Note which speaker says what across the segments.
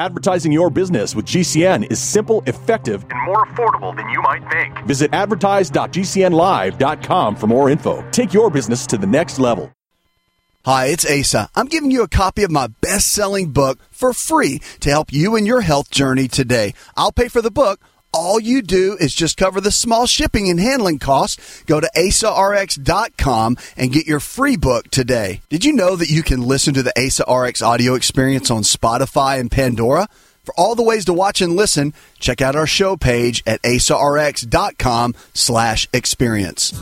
Speaker 1: Advertising your business with GCN is simple, effective, and more affordable than you might think. Visit advertise.gcnlive.com for more info. Take your business to the next level.
Speaker 2: Hi, it's Asa. I'm giving you a copy of my best-selling book for free to help you in your health journey today. I'll pay for the book. All you do is just cover the small shipping and handling costs. Go to AsaRx.com and get your free book today. Did you know that you can listen to the Asa RX audio experience on Spotify and Pandora? For all the ways to watch and listen, check out our show page at AsaRx.com/experience.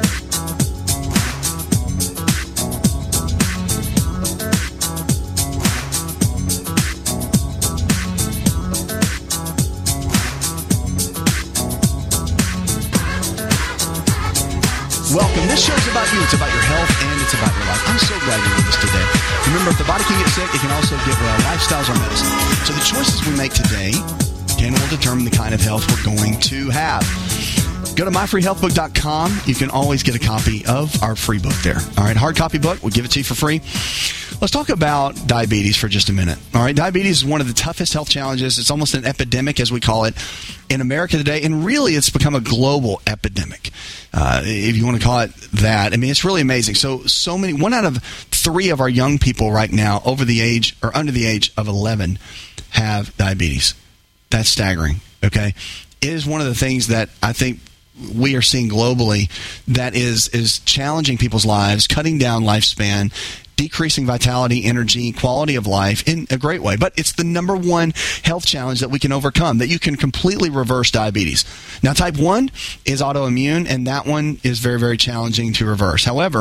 Speaker 2: Welcome. This show is about you. It's about your health and it's about your life. I'm so glad you're with us today. Remember, if the body can get sick, it can also get well. Lifestyles are medicine. So the choices we make today will determine the kind of health we're going to have. Go to myfreehealthbook.com. You can always get a copy of our free book there. All right, hard copy book. We'll give it to you for free. Let's talk about diabetes for just a minute. All right, diabetes is one of the toughest health challenges. It's almost an epidemic, as we call it, in America today. And really, it's become a global epidemic, if you want to call it that. I mean, it's really amazing. So many, 1 out of 3 of our young people right now over the age or under the age of 11 have diabetes. That's staggering, okay? It is one of the things that I think we are seeing globally that is challenging people's lives, cutting down lifespan, decreasing vitality, energy, quality of life in a great way. But it's the number one health challenge that we can overcome, that you can completely reverse diabetes. Now, type 1 is autoimmune, and that one is very, very challenging to reverse. However,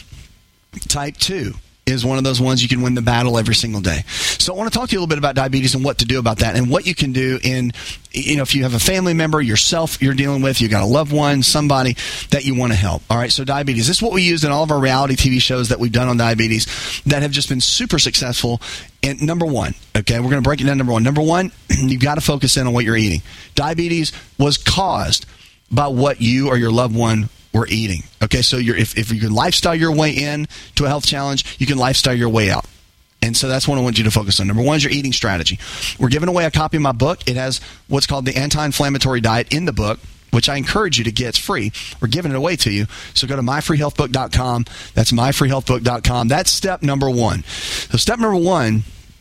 Speaker 2: type 2 is one of those ones you can win the battle every single day. So I want to talk to you a little bit about diabetes and what to do about that and what you can do if you have a family member, yourself you're dealing with, you got a loved one, somebody that you want to help. All right, so diabetes. This is what we use in all of our reality TV shows that we've done on diabetes that have just been super successful. And number one, okay, we're going to break it down. Number one, you've got to focus in on what you're eating. Diabetes was caused by what you or your loved one were eating. Okay, so if you can lifestyle your way in to a health challenge, you can lifestyle your way out. And so that's what I want you to focus on. Number one is your eating strategy. We're giving away a copy of my book. It has what's called the anti-inflammatory diet in the book, which I encourage you to get. It's free. We're giving it away to you. So go to myfreehealthbook.com. That's myfreehealthbook.com. That's step number one. So step number one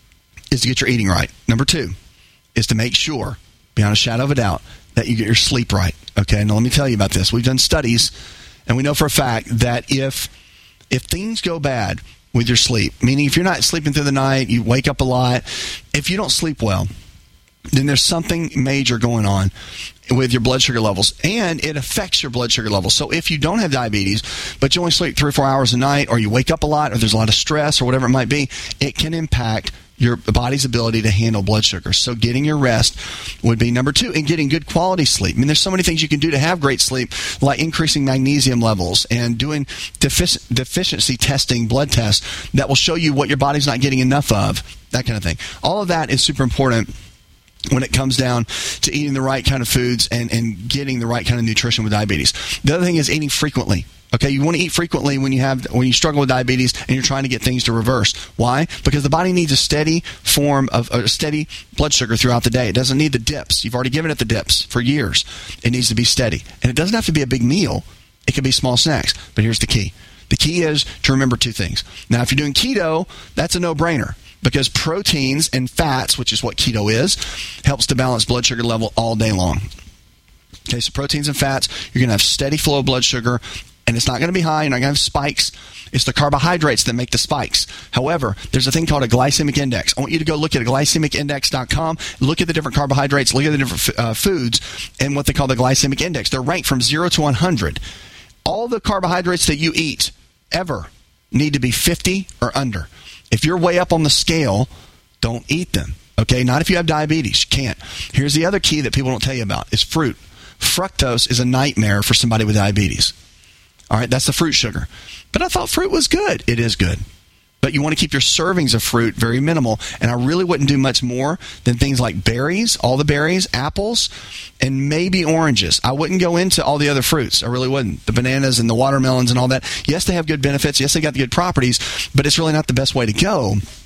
Speaker 2: is to get your eating right. Number two is to make sure, beyond a shadow of a doubt, that you get your sleep right. Okay, now let me tell you about this. We've done studies, and we know for a fact that if things go bad with your sleep, meaning if you're not sleeping through the night, you wake up a lot, if you don't sleep well, then there's something major going on with your blood sugar levels, and it affects your blood sugar levels. So if you don't have diabetes, but you only sleep 3 or 4 hours a night, or you wake up a lot, or there's a lot of stress, or whatever it might be, it can impact your body's ability to handle blood sugar. So getting your rest would be number two, and getting good quality sleep. I mean, there's so many things you can do to have great sleep, like increasing magnesium levels and doing deficiency testing, blood tests that will show you what your body's not getting enough of, that kind of thing. All of that is super important when it comes down to eating the right kind of foods and getting the right kind of nutrition with diabetes. The other thing is eating frequently. Okay, you want to eat frequently when you struggle with diabetes and you're trying to get things to reverse. Why? Because the body needs a steady form of a steady blood sugar throughout the day. It doesn't need the dips. You've already given it the dips for years. It needs to be steady. And it doesn't have to be a big meal. It can be small snacks. But here's the key. The key is to remember two things. Now, if you're doing keto, that's a no-brainer, because proteins and fats, which is what keto is, helps to balance blood sugar level all day long. Okay, so proteins and fats, you're going to have steady flow of blood sugar, and it's not going to be high. You're not going to have spikes. It's the carbohydrates that make the spikes. However, there's a thing called a glycemic index. I want you to go look at glycemicindex.com, look at the different carbohydrates, look at the different foods, and what they call the glycemic index. They're ranked from 0 to 100. All the carbohydrates that you eat ever need to be 50 or under. If you're way up on the scale, don't eat them. Okay, not if you have diabetes. You can't. Here's the other key that people don't tell you about, is fruit. Fructose is a nightmare for somebody with diabetes. All right, that's the fruit sugar. But I thought fruit was good. It is good. But you want to keep your servings of fruit very minimal. And I really wouldn't do much more than things like berries, all the berries, apples, and maybe oranges. I wouldn't go into all the other fruits. I really wouldn't. The bananas and the watermelons and all that. Yes, they have good benefits. Yes, they got the good properties. But it's really not the best way to go.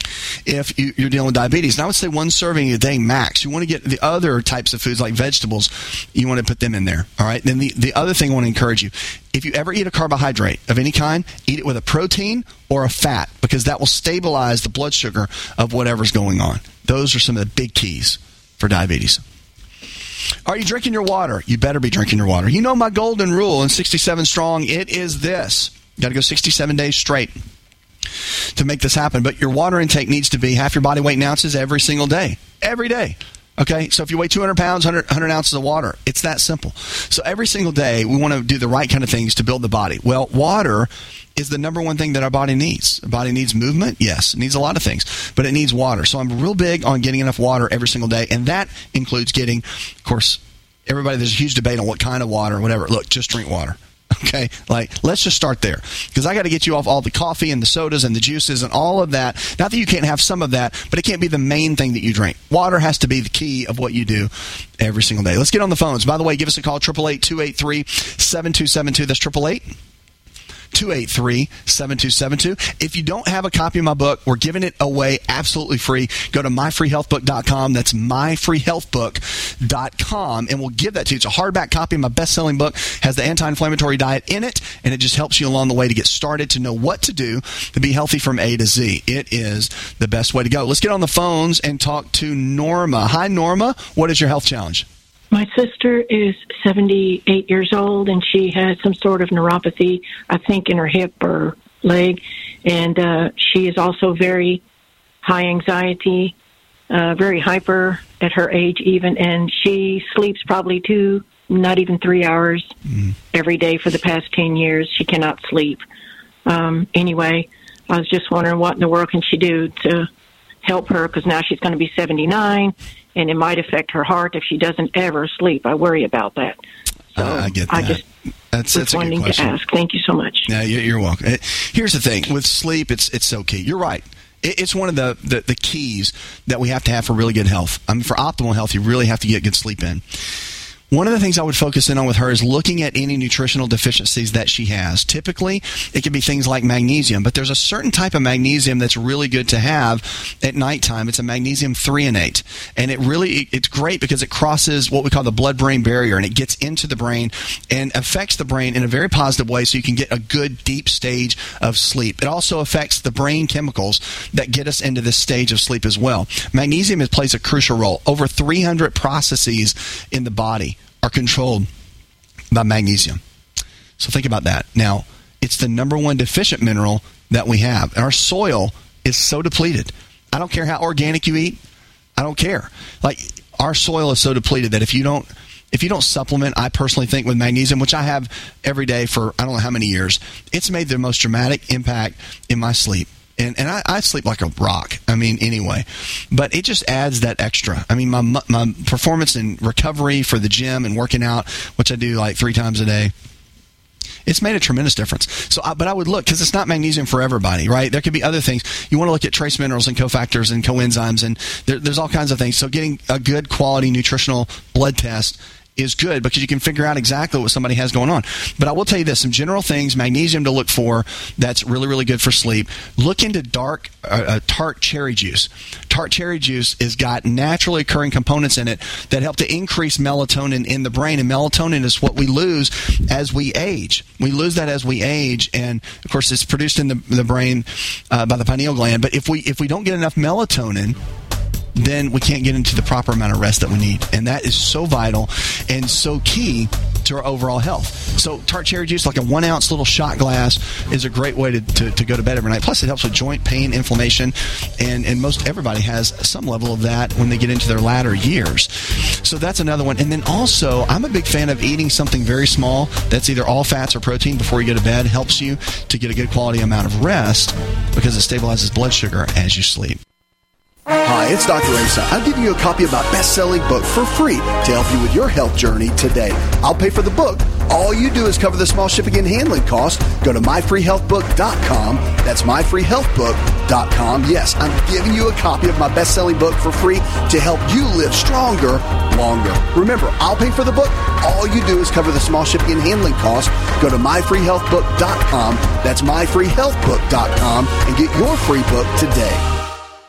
Speaker 2: if you're dealing with diabetes. And I would say 1 serving a day max. You want to get the other types of foods like vegetables, you want to put them in there. All right. Then the other thing I want to encourage you, if you ever eat a carbohydrate of any kind, eat it with a protein or a fat, because that will stabilize the blood sugar of whatever's going on. Those are some of the big keys for diabetes. Are you drinking your water? You better be drinking your water. You know my golden rule in 67 Strong, it is this. You got to go 67 days straight to make this happen. But your water intake needs to be half your body weight in ounces every single day. Every day. Okay? So if you weigh 200 pounds, 100 ounces of water. It's that simple. So every single day, we want to do the right kind of things to build the body. Well, water is the number one thing that our body needs. Our body needs movement. Yes, it needs a lot of things, but it needs water. So I'm real big on getting enough water every single day, and that includes getting, of course, everybody, there's a huge debate on what kind of water, whatever. Look, just drink water. Okay, let's just start there, because I got to get you off all the coffee and the sodas and the juices and all of that. Not that you can't have some of that, but it can't be the main thing that you drink. Water has to be the key of what you do every single day. Let's get on the phones. By the way, give us a call, 888-283-7272. That's 888-283-7272. If you don't have a copy of my book, we're giving it away absolutely free. Go to myfreehealthbook.com. That's myfreehealthbook.com, and we'll give that to you. It's a hardback copy of my best-selling book. Has the anti-inflammatory diet in it, and it just helps you along the way to get started, to know what to do to be healthy from A to Z. It is the best way to go. Let's get on the phones and talk to Norma. Hi, Norma. What is your health challenge?
Speaker 3: My sister is 78 years old, and she has some sort of neuropathy, I think, in her hip or leg. And she is also very high anxiety, very hyper at her age even. And she sleeps probably 2, not even 3 hours every day for the past 10 years. She cannot sleep. Anyway, I was just wondering what in the world can she do to help her, because now she's going to be 79. And it might affect her heart if she doesn't ever sleep. I worry about that. So
Speaker 2: I get that. That's a good question.
Speaker 3: To ask. Thank you so much.
Speaker 2: Yeah, you're welcome. Here's the thing. With sleep, it's so key. You're right. It's one of the keys that we have to have for really good health. I mean, for optimal health, you really have to get good sleep in. One of the things I would focus in on with her is looking at any nutritional deficiencies that she has. Typically, it can be things like magnesium, but there's a certain type of magnesium that's really good to have at nighttime. It's a magnesium threonate, and it's great because it crosses what we call the blood-brain barrier, and it gets into the brain and affects the brain in a very positive way, so you can get a good deep stage of sleep. It also affects the brain chemicals that get us into this stage of sleep as well. Magnesium plays a crucial role. Over 300 processes in the body are controlled by magnesium. So think about that. Now, it's the number one deficient mineral that we have. And our soil is so depleted. I don't care how organic you eat. I don't care. Like, our soil is so depleted that if you don't supplement, I personally think, with magnesium, which I have every day for I don't know how many years, it's made the most dramatic impact in my sleep. And I sleep like a rock. I mean, anyway. But it just adds that extra. I mean, my performance in recovery for the gym and working out, which I do like 3 times a day, it's made a tremendous difference. So, but I would look, because it's not magnesium for everybody, right? There could be other things. You want to look at trace minerals and cofactors and coenzymes, and there's all kinds of things. So getting a good quality nutritional blood test is good, because you can figure out exactly what somebody has going on. But I will tell you this, some general things, magnesium to look for that's really, really good for sleep. Look into tart cherry juice. Tart cherry juice has got naturally occurring components in it that help to increase melatonin in the brain, and melatonin is what we lose as we age. We lose that as we age, and of course it's produced in the brain by the pineal gland. But if we don't get enough melatonin, then we can't get into the proper amount of rest that we need. And that is so vital and so key to our overall health. So tart cherry juice, like a 1 ounce little shot glass, is a great way to go to bed every night. Plus, it helps with joint pain, inflammation, and most everybody has some level of that when they get into their latter years. So that's another one. And then also, I'm a big fan of eating something very small that's either all fats or protein before you go to bed. Helps you to get a good quality amount of rest because it stabilizes blood sugar as you sleep.
Speaker 4: Hi, it's Dr. Asa. I'm giving you a copy of my best-selling book for free to help you with your health journey today. I'll pay for the book. All you do is cover the small shipping and handling costs. Go to myfreehealthbook.com. That's myfreehealthbook.com. Yes, I'm giving you a copy of my best-selling book for free to help you live stronger, longer. Remember, I'll pay for the book. All you do is cover the small shipping and handling costs. Go to myfreehealthbook.com. That's myfreehealthbook.com and get your free book today.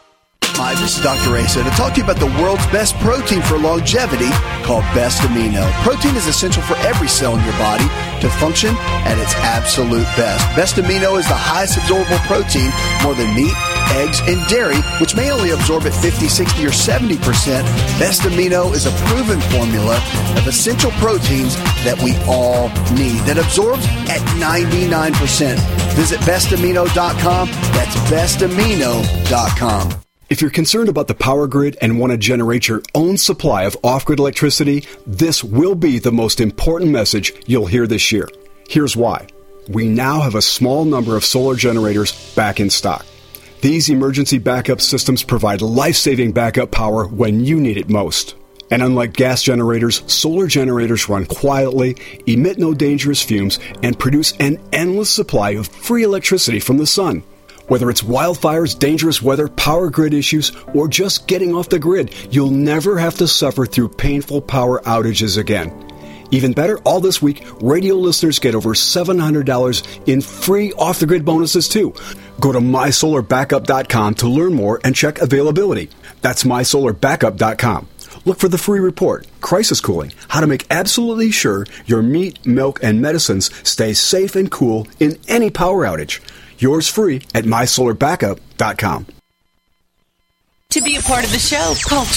Speaker 4: Hi, this is Dr. Asa to talk to you about the world's best protein for longevity called Best Amino. Protein is essential for every cell in your body to function at its absolute best. Best Amino is the highest absorbable protein, more than meat, eggs, and dairy, which may only absorb at 50, 60, or 70%. Best Amino is a proven formula of essential proteins that we all need that absorbs at 99%. Visit bestamino.com. That's bestamino.com.
Speaker 5: If you're concerned about the power grid and want to generate your own supply of off-grid electricity, this will be the most important message you'll hear this year. Here's why. We now have a small number of solar generators back in stock. These emergency backup systems provide life-saving backup power when you need it most. And unlike gas generators, solar generators run quietly, emit no dangerous fumes, and produce an endless supply of free electricity from the sun. Whether it's wildfires, dangerous weather, power grid issues, or just getting off the grid, you'll never have to suffer through painful power outages again. Even better, all this week, radio listeners get over $700 in free off-the-grid bonuses too. Go to mysolarbackup.com to learn more and check availability. That's mysolarbackup.com. Look for the free report, Crisis Cooling, how to make absolutely sure your meat, milk, and medicines stay safe and cool in any power outage. Yours free at mysolarbackup.com.
Speaker 6: To be a part of the show, call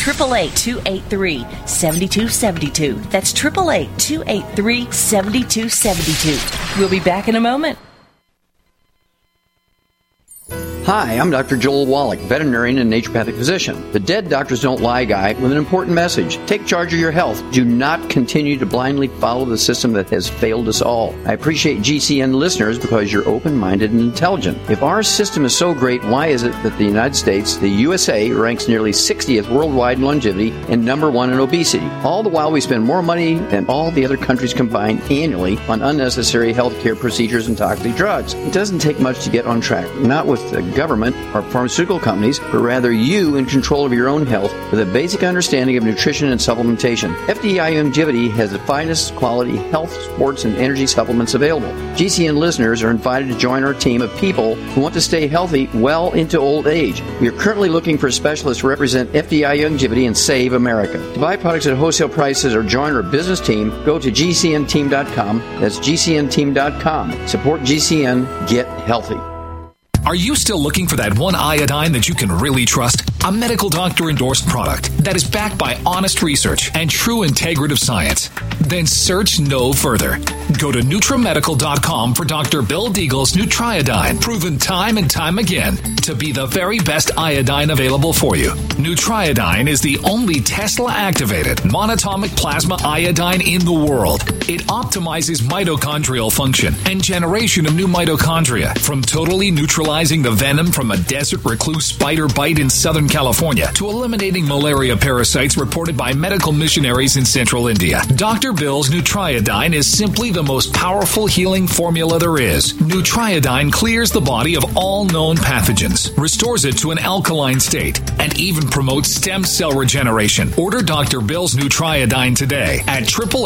Speaker 6: 888-283-7272. That's 888-283-7272. We'll be back in a moment.
Speaker 7: Hi, I'm Dr. Joel Wallach, veterinarian and naturopathic physician. The Dead Doctors Don't Lie guy with an important message. Take charge of your health. Do not continue to blindly follow the system that has failed us all. I appreciate GCN listeners because you're open-minded and intelligent. If our system is so great, why is it that the United States, the USA, ranks nearly 60th worldwide in longevity and number 1 in obesity? All the while we spend more money than all the other countries combined annually on unnecessary healthcare procedures and toxic drugs. It doesn't take much to get on track. Not with the government or pharmaceutical companies, but rather you in control of your own health with a basic understanding of nutrition and supplementation. FDI Longevity has the finest quality health, sports, and energy supplements available. GCN listeners are invited to join our team of people who want to stay healthy well into old age. We are currently looking for specialists to represent FDI Longevity and Save America. To buy products at wholesale prices or join our business team, go to GCNteam.com. That's GCNteam.com. Support GCN. Get healthy.
Speaker 8: Are you still looking for that one iodine that you can really trust? A medical doctor endorsed product that is backed by honest research and true integrative science? Then search no further. Go to NutriMedical.com for Dr. Bill Deagle's Nutriodine, proven time and time again to be the very best iodine available for you. Nutriodine is the only Tesla-activated monatomic plasma iodine in the world. It optimizes mitochondrial function and generation of new mitochondria from totally neutralizing the venom from a desert recluse spider bite in Southern California to eliminating malaria parasites reported by medical missionaries in central India. Dr. Bill's Nutriodine is simply the most powerful healing formula there is. Nutriodine clears the body of all known pathogens, restores it to an alkaline state, and even promotes stem cell regeneration. Order Dr. Bill's Nutriodine today at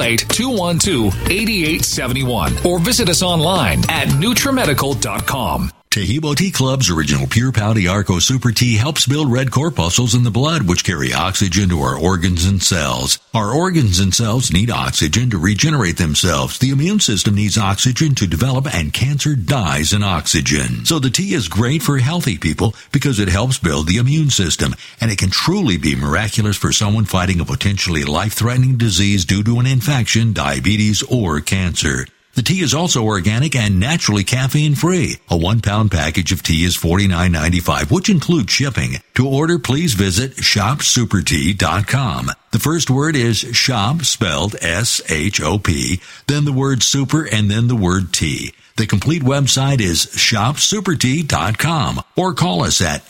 Speaker 8: 888-212-8871 or visit us online at NutriMedical.com.
Speaker 9: Tahibo Tea Club's original Pure Pouty Arco Super Tea helps build red corpuscles in the blood, which carry oxygen to our organs and cells. Our organs and cells need oxygen to regenerate themselves. The immune system needs oxygen to develop, and cancer dies in oxygen. So the tea is great for healthy people because it helps build the immune system, and it can truly be miraculous for someone fighting a potentially life-threatening disease due to an infection, diabetes, or cancer. The tea is also organic and naturally caffeine-free. A 1-pound package of tea is $49.95, which includes shipping. To order, please visit shopsupertea.com. The first word is shop, spelled S-H-O-P, then the word super, and then the word tea. The complete website is shopsupertea.com, or call us at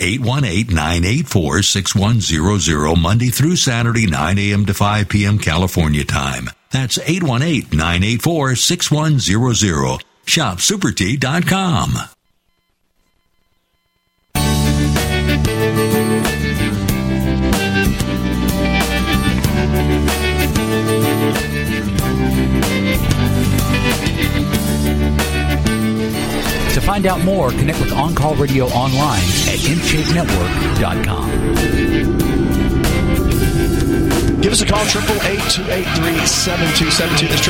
Speaker 9: 818-984-6100 Monday through Saturday, 9 a.m. to 5 p.m. California time. That's 818-984-6100. ShopSuperTea.com.
Speaker 10: To find find out more, connect with On Call Radio online at InShapeNetwork.com.
Speaker 2: Give us a call, 888-283-7272. That's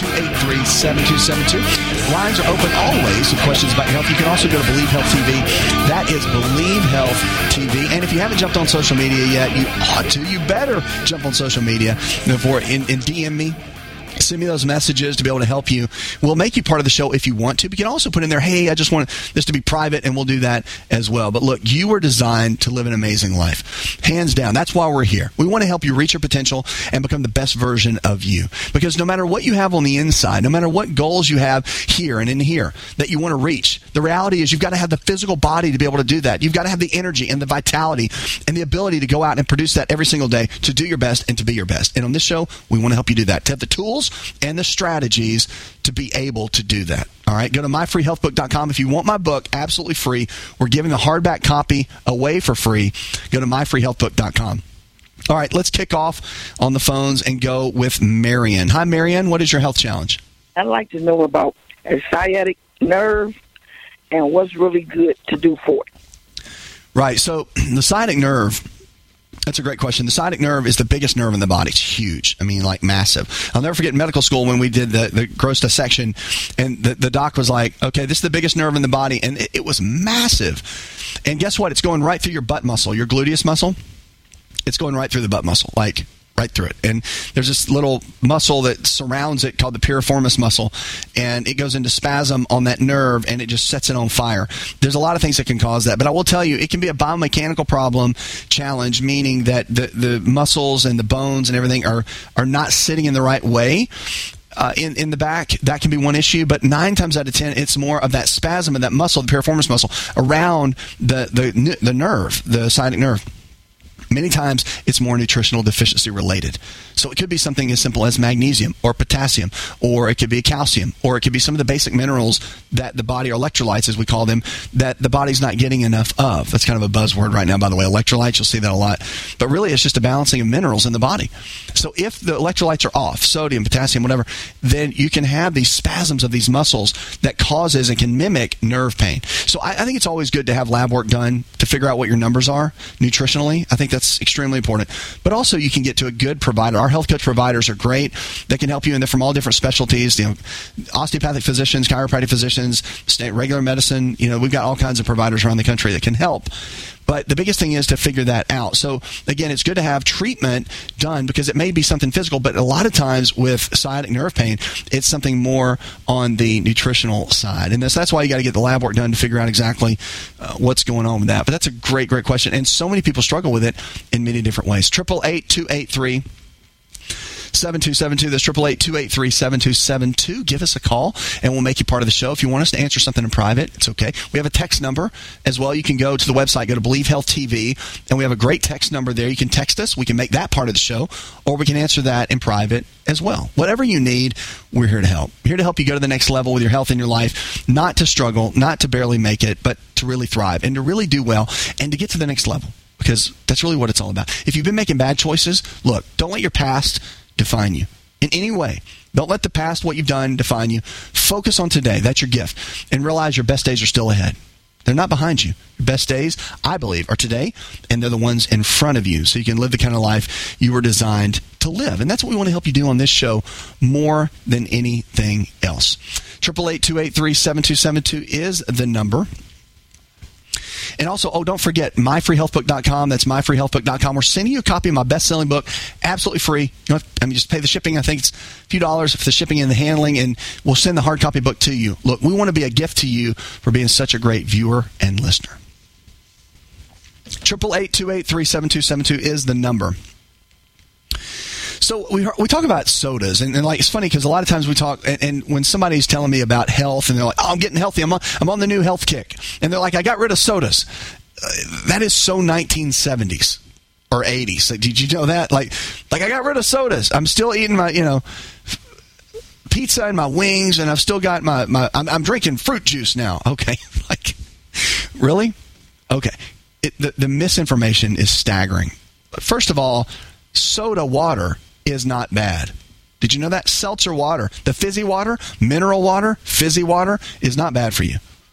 Speaker 2: 888-283-7272. Lines are open always with questions about your health. You can also go to Believe Health TV. That is Believe Health TV. And if you haven't jumped on social media yet, you ought to. You better jump on social media before and DM me. Send me those messages to be able to help you. We'll make you part of the show if you want to. But you can also put in there, hey, I just want this to be private, and we'll do that as well. But look, you were designed to live an amazing life. Hands down. That's why we're here. We want to help you reach your potential and become the best version of you. Because no matter what you have on the inside, no matter what goals you have here and in here that you want to reach, the reality is you've got to have the physical body to be able to do that. You've got to have the energy and the vitality and the ability to go out and produce that every single day to do your best and to be your best. And on this show, we want to help you do that. To have the tools and the strategies to be able to do that. All right, go to myfreehealthbook.com. If you want my book, absolutely free. We're giving a hardback copy away for free. Go to myfreehealthbook.com. All right, let's kick off on the phones and go with Marion. Hi, Marion. What is your health challenge?
Speaker 11: I'd like to know about a sciatic nerve and what's really good to do for it.
Speaker 2: Right, so the sciatic nerve, that's a great question. The sciatic nerve is the biggest nerve in the body. It's huge. I mean, like massive. I'll never forget in medical school when we did the gross dissection, and the doc was like, okay, this is the biggest nerve in the body, and it was massive. And guess what? It's going right through your butt muscle, your gluteus muscle. It's going right through the butt muscle, like right through it. And there's this little muscle that surrounds it called the piriformis muscle, and it goes into spasm on that nerve, and it just sets it on fire. There's a lot of things that can cause that, but I will tell you, it can be a biomechanical problem challenge, meaning that the muscles and the bones and everything are not sitting in the right way. In the back, that can be one issue, but 9 times out of 10, it's more of that spasm of that muscle, the piriformis muscle, around the nerve, the sciatic nerve. Many times, it's more nutritional deficiency related. So it could be something as simple as magnesium or potassium, or it could be calcium, or it could be some of the basic minerals that the body, or electrolytes as we call them, that the body's not getting enough of. That's kind of a buzzword right now, by the way. Electrolytes, you'll see that a lot. But really, it's just a balancing of minerals in the body. So if the electrolytes are off, sodium, potassium, whatever, then you can have these spasms of these muscles that causes and can mimic nerve pain. So I think it's always good to have lab work done to figure out what your numbers are nutritionally. I think that's extremely important. But also, you can get to a good provider. Our health coach providers are great. They can help you, and they're from all different specialties. Osteopathic physicians, chiropractic physicians, regular medicine. We've got all kinds of providers around the country that can help. But the biggest thing is to figure that out. So, again, it's good to have treatment done because it may be something physical, but a lot of times with sciatic nerve pain, it's something more on the nutritional side. And that's why you got to get the lab work done to figure out exactly what's going on with that. But that's a great, great question. And so many people struggle with it in many different ways. 888-283-7272. That's 888-283-7272. Give us a call, and we'll make you part of the show. If you want us to answer something in private, it's okay. We have a text number as well. You can go to the website, go to Believe Health TV, and we have a great text number there. You can text us. We can make that part of the show, or we can answer that in private as well. Whatever you need, we're here to help. We're here to help you go to the next level with your health in your life, not to struggle, not to barely make it, but to really thrive and to really do well and to get to the next level, because that's really what it's all about. If you've been making bad choices, look, don't let your past define you in any way. Don't let the past, what you've done, define you. Focus on today. That's your gift. And realize your best days are still ahead. They're not behind you. Your best days, I believe, are today, and they're the ones in front of you, so you can live the kind of life you were designed to live. And that's what we want to help you do on this show more than anything else. 888-283-7272 is the number. And also, don't forget, myfreehealthbook.com. That's myfreehealthbook.com. We're sending you a copy of my best-selling book, absolutely free. Just pay the shipping. I think it's a few dollars for the shipping and the handling, and we'll send the hard copy book to you. Look, we want to be a gift to you for being such a great viewer and listener. 888-283-7272 is the number. So we talk about sodas, and like it's funny because a lot of times we talk, and when somebody's telling me about health, and they're like, "Oh, I'm getting healthy. I'm on the new health kick," and they're like, "I got rid of sodas." That is so 1970s or 80s. Like, did you know that? Like I got rid of sodas. I'm still eating my pizza and my wings, and I've still got I'm drinking fruit juice now. Okay, like really? Okay, the misinformation is staggering. First of all, soda water is not bad. Did you know that? Seltzer water, the fizzy water, mineral water, fizzy water is not bad for you.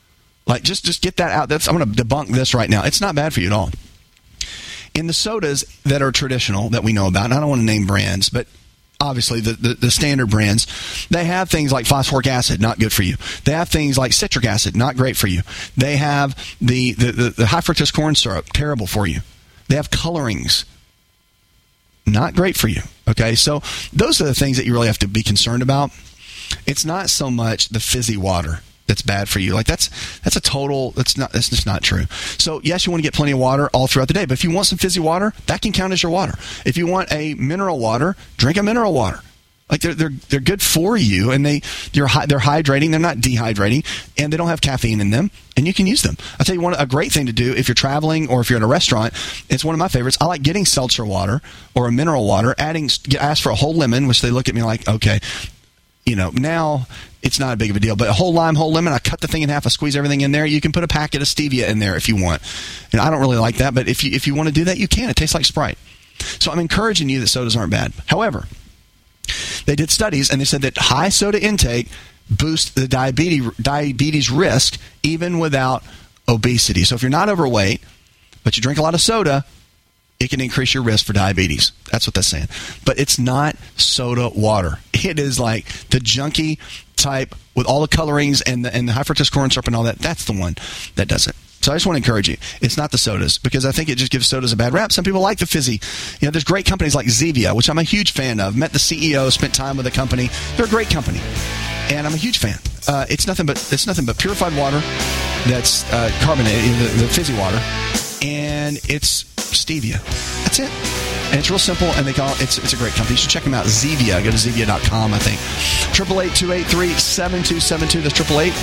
Speaker 2: Like, just get that out. I'm going to debunk this right now. It's not bad for you at all. In the sodas that are traditional that we know about, and I don't want to name brands, but obviously the standard brands, they have things like phosphoric acid, not good for you. They have things like citric acid, not great for you. They have the high fructose corn syrup, terrible for you. They have colorings, not great for you. Okay, so those are the things that you really have to be concerned about. It's not so much the fizzy water that's bad for you. Like that's just not true. So yes, you want to get plenty of water all throughout the day, but if you want some fizzy water, that can count as your water. If you want a mineral water, drink a mineral water. Like they're good for you, and they're hydrating. They're not dehydrating, and they don't have caffeine in them, and you can use them. I'll tell you a great thing to do if you're traveling or if you're in a restaurant. It's one of my favorites. I like getting seltzer water or a mineral water. Ask for a whole lemon, which they look at me like, okay, now it's not a big of a deal. But a whole lime, whole lemon, I cut the thing in half, I squeeze everything in there. You can put a packet of stevia in there if you want. I don't really like that, but if you want to do that, you can. It tastes like Sprite. So I'm encouraging you that sodas aren't bad. However, they did studies, and they said that high soda intake boosts the diabetes risk even without obesity. So if you're not overweight, but you drink a lot of soda, it can increase your risk for diabetes. That's what that's saying. But it's not soda water. It is like the junky type with all the colorings and the high fructose corn syrup and all that. That's the one that does it. So I just want to encourage you. It's not the sodas, because I think it just gives sodas a bad rap. Some people like the fizzy. There's great companies like Zevia, which I'm a huge fan of. Met the CEO, spent time with the company. They're a great company, and I'm a huge fan. It's nothing but purified water that's carbonated, the fizzy water, and it's stevia. That's it. And it's real simple, and it's a great company. You should check them out. Zevia. Go to Zevia.com, I think. 888-283-7272. That's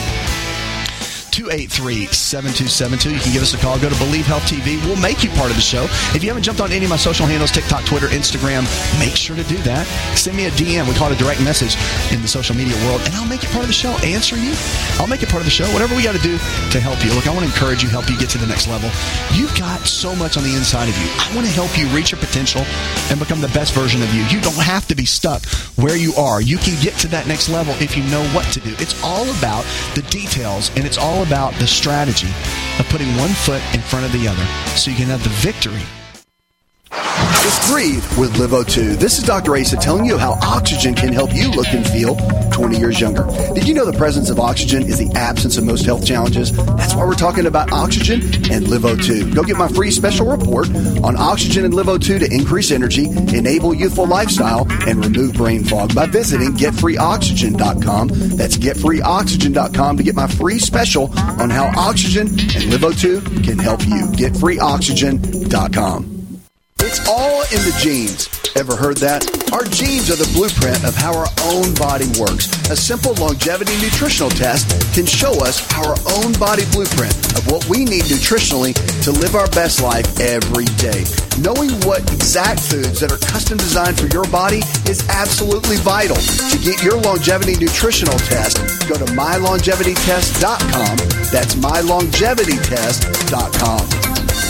Speaker 2: 888-283-7272. You can give us a call. Go to Believe Health TV. We'll make you part of the show. If you haven't jumped on any of my social handles, TikTok, Twitter, Instagram, make sure to do that. Send me a DM. We call it a direct message in the social media world, and I'll make it part of the show. Answer you. I'll make it part of the show. Whatever we got to do to help you. Look, I want to encourage you, help you get to the next level. You've got so much on the inside of you. I want to help you reach your potential and become the best version of you. You don't have to be stuck where you are. You can get to that next level if you know what to do. It's all about the details, and it's all about the strategy of putting one foot in front of the other so you can have the victory.
Speaker 4: Just breathe with LiveO2. This is Dr. Asa telling you how oxygen can help you look and feel 20 years younger. Did you know the presence of oxygen is the absence of most health challenges? That's why we're talking about oxygen and LiveO2. Go get my free special report on oxygen and LiveO2 to increase energy, enable youthful lifestyle, and remove brain fog by visiting GetFreeOxygen.com. That's GetFreeOxygen.com to get my free special on how oxygen and LiveO2 can help you. GetFreeOxygen.com. It's all in the genes. Ever heard that? Our genes are the blueprint of how our own body works. A simple longevity nutritional test can show us our own body blueprint of what we need nutritionally to live our best life every day. Knowing what exact foods that are custom designed for your body is absolutely vital. To get your longevity nutritional test, go to mylongevitytest.com. That's mylongevitytest.com.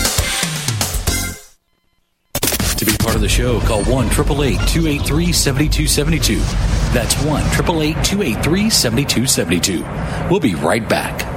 Speaker 10: To be part of the show, call 1-888-283-7272. That's 1-888-283-7272. We'll be right back.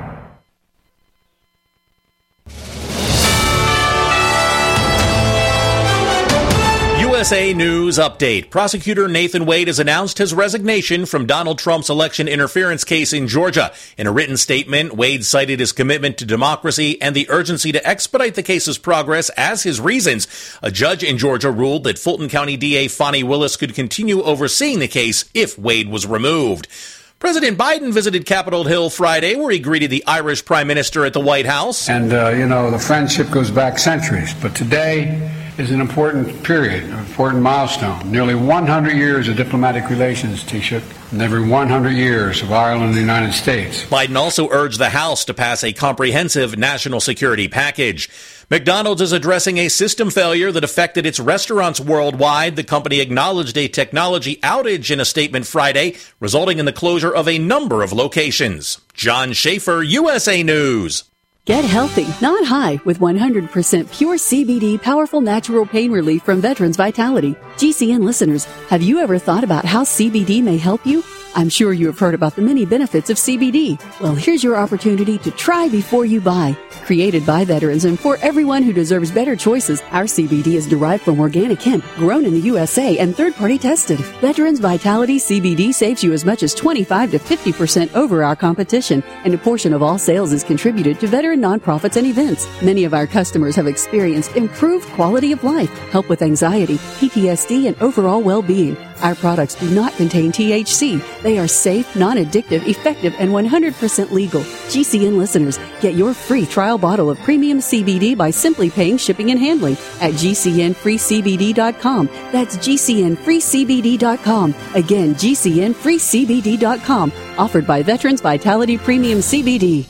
Speaker 12: USA News Update. Prosecutor Nathan Wade has announced his resignation from Donald Trump's election interference case in Georgia. In a written statement, Wade cited his commitment to democracy and the urgency to expedite the case's progress as his reasons. A judge in Georgia ruled that Fulton County DA Fani Willis could continue overseeing the case if Wade was removed. President Biden visited Capitol Hill Friday, where he greeted the Irish Prime Minister at the White House.
Speaker 13: And, the friendship goes back centuries, but today is an important period, an important milestone. Nearly 100 years of diplomatic relations, Taoiseach, and every 100 years of Ireland and the United States.
Speaker 12: Biden also urged the House to pass a comprehensive national security package. McDonald's is addressing a system failure that affected its restaurants worldwide. The company acknowledged a technology outage in a statement Friday, resulting in the closure of a number of locations. John Schaefer, USA News.
Speaker 14: Get healthy, not high, with 100% pure CBD powerful natural pain relief from Veterans Vitality. GCN listeners, have you ever thought about how CBD may help you? I'm sure you have heard about the many benefits of CBD. Well, here's your opportunity to try before you buy. Created by veterans and for everyone who deserves better choices, our CBD is derived from organic hemp, grown in the USA and third-party tested. Veterans Vitality CBD saves you as much as 25 to 50% over our competition, and a portion of all sales is contributed to veteran nonprofits and events. Many of our customers have experienced improved quality of life, help with anxiety, PTSD, and overall well-being. Our products do not contain THC. They are safe, non-addictive, effective, and 100% legal. GCN listeners, get your free trial bottle of premium CBD by simply paying shipping and handling at GCNFreeCBD.com. That's GCNFreeCBD.com. Again, GCNFreeCBD.com. Offered by Veterans Vitality Premium CBD.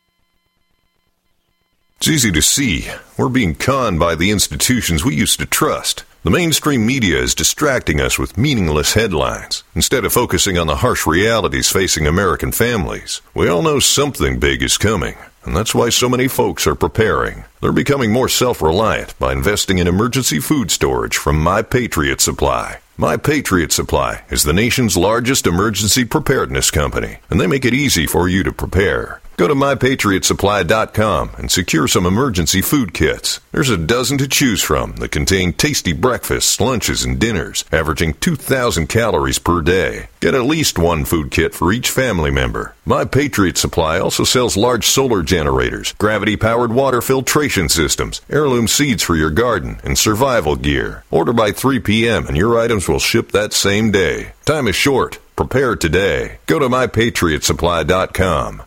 Speaker 15: It's easy to see. We're being conned by the institutions we used to trust. The mainstream media is distracting us with meaningless headlines instead of focusing on the harsh realities facing American families. We all know something big is coming, and that's why so many folks are preparing. They're becoming more self-reliant by investing in emergency food storage from My Patriot Supply. My Patriot Supply is the nation's largest emergency preparedness company, and they make it easy for you to prepare. Go to MyPatriotSupply.com and secure some emergency food kits. There's a dozen to choose from that contain tasty breakfasts, lunches, and dinners, averaging 2,000 calories per day. Get at least one food kit for each family member. My Patriot Supply also sells large solar generators, gravity-powered water filtration systems, heirloom seeds for your garden, and survival gear. Order by 3 p.m. and your items will ship that same day. Time is short. Prepare today. Go to MyPatriotSupply.com.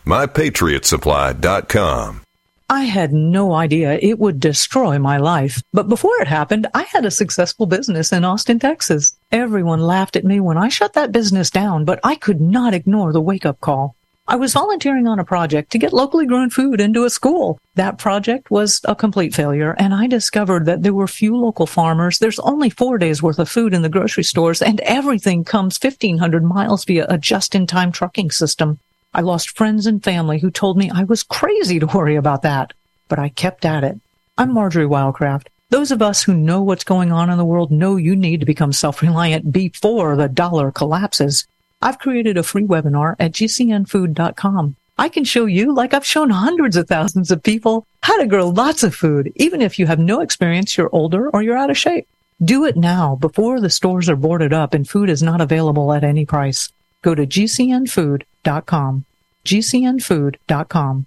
Speaker 15: MyPatriotSupply.com.
Speaker 16: I had no idea it would destroy my life. But before it happened, I had a successful business in Austin, Texas. Everyone laughed at me when I shut that business down, but I could not ignore the wake-up call. I was volunteering on a project to get locally grown food into a school. That project was a complete failure, and I discovered that there were few local farmers. There's only 4 days worth of food in the grocery stores, and everything comes 1,500 miles via a just-in-time trucking system. I lost friends and family who told me I was crazy to worry about that, but I kept at it. I'm Marjorie Wildcraft. Those of us who know what's going on in the world know you need to become self-reliant before the dollar collapses. I've created a free webinar at GCNfood.com. I can show you, like I've shown hundreds of thousands of people, how to grow lots of food, even if you have no experience, you're older, or you're out of shape. Do it now before the stores are boarded up and food is not available at any price. Go to GCNfood.com. GCNfood.com.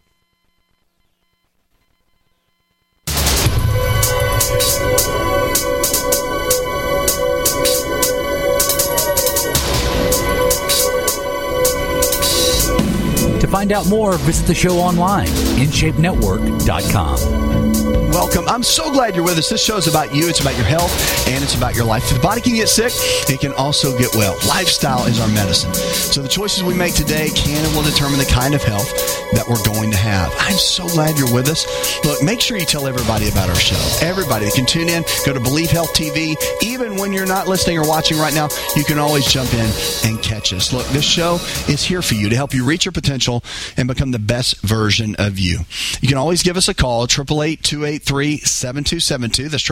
Speaker 10: To find out more, visit the show online, InShapeNetwork.com.
Speaker 2: Welcome. I'm so glad you're with us. This show is about you. It's about your health, and it's about your life. If the body can get sick, it can also get well. Lifestyle is our medicine. So the choices we make today can and will determine the kind of health that we're going to have. I'm so glad you're with us. Look, make sure you tell everybody about our show. Everybody that can tune in, go to Believe Health TV. Even when you're not listening or watching right now, you can always jump in and catch us. Look, this show is here for you to help you reach your potential and become the best version of you. You can always give us a call, 888-283-7272. That's